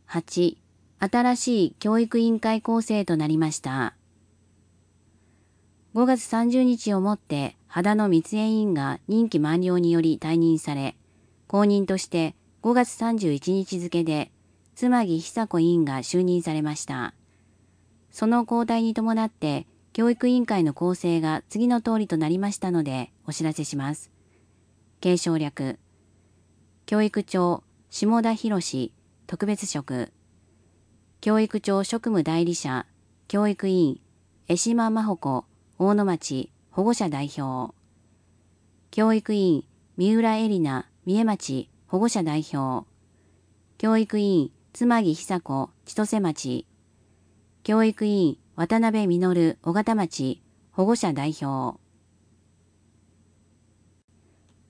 8、新しい教育委員会構成となりました。5月30日をもって秦野光恵委員が任期満了により退任され、後任として5月31日付で妻木久子委員が就任されました。その交代に伴って教育委員会の構成が次の通りとなりましたのでお知らせします。継承略。教育長下田博特別職。教育長職務代理者教育委員江島真帆子大野町保護者代表。教育委員三浦恵里奈三重町保護者代表。教育委員妻木久子千歳町。教育委員渡辺実尾形町保護者代表。